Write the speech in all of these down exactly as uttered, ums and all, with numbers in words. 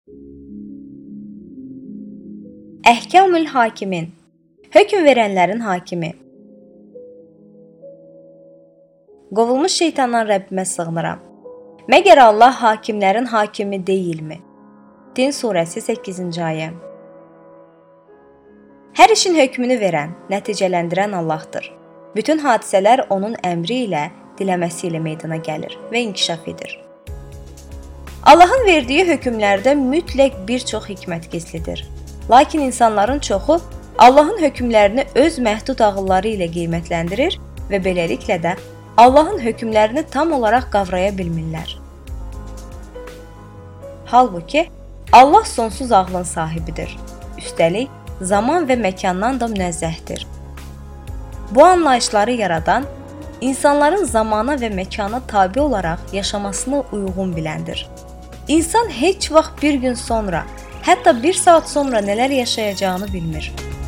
Əhkamül hakimin, hökm verənlərin hakimi. Qovulmuş şeytandan Rəbbimə sığınıram. Məgər Allah hakimlərin hakimi deyilmi? Din surəsi səkkizinci ayə. Hər işin hökmünü verən, nəticələndirən Allahdır. Bütün hadisələr onun əmri ilə, diləməsi ilə meydana gəlir və inkişaf edir. Allahın verdiyi hökmlərdə mütləq bir çox hikmət gizlidir. Lakin insanların çoxu Allahın hökmlərini öz məhdud ağılları ilə qiymətləndirir və beləliklə də Allahın hökmlərini tam olaraq qavraya bilmirlər. Halbuki Allah sonsuz ağlın sahibidir. Üstəlik, zaman və məkandan da münezzəhdir. Bu anlayışları yaradan, insanların zamana və məkana tabi olaraq yaşamasını uyğun biləndir. İnsan heç vaxt bir gün sonra, hətta bir saat sonra nələr yaşayacağını bilmir.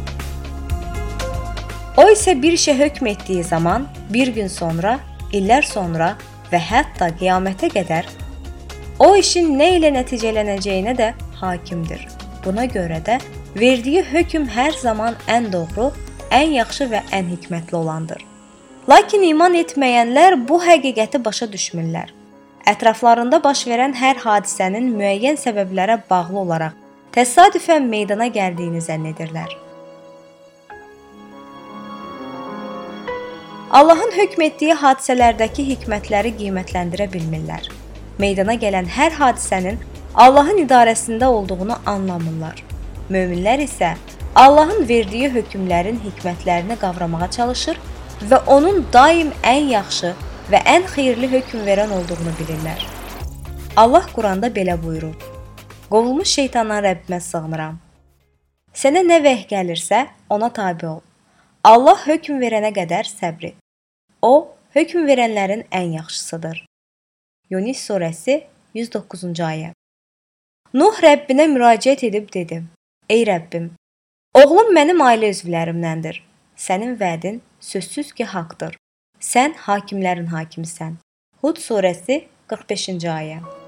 O isə bir işə hökm etdiyi zaman, bir gün sonra, illər sonra və hətta qiyamətə qədər o işin nə ilə nəticələnəcəyinə də hakimdir. Buna görə də verdiyi hökm hər zaman ən doğru, ən yaxşı və ən hikmətli olandır. Lakin iman etməyənlər bu həqiqəti başa düşmürlər. Ətraflarında baş verən hər hadisənin müəyyən səbəblərə bağlı olaraq təsadüfən meydana gəldiyini zənn edirlər. Allahın hökm etdiyi hadisələrdəki hikmətləri qiymətləndirə bilmirlər. Meydana gələn hər hadisənin Allahın idarəsində olduğunu anlamırlar. Möminlər isə Allahın verdiyi hökmlərin hikmətlərini qavramağa çalışır və onun daim ən yaxşı və ən xeyirli hökm verən olduğunu bilirlər. Allah Quranda belə buyurur: Qovulmuş şeytandan Rəbbimə sığınıram. Sənə nə vəhy gəlirsə, ona tabi ol. Allah hökm verənə qədər səbr et. O, hökm verənlərin ən yaxşısıdır. Yunus surəsi yüz doqquzuncu ayə. Nuh Rəbbinə müraciət edib dedi: Ey Rəbbim, oğlum mənim ailə üzvlərimdəndir. Sənin vədin sözsüz ki haqdır. Sən hakimlərin hakimisən. Hud surəsi qırx beşinci ayə.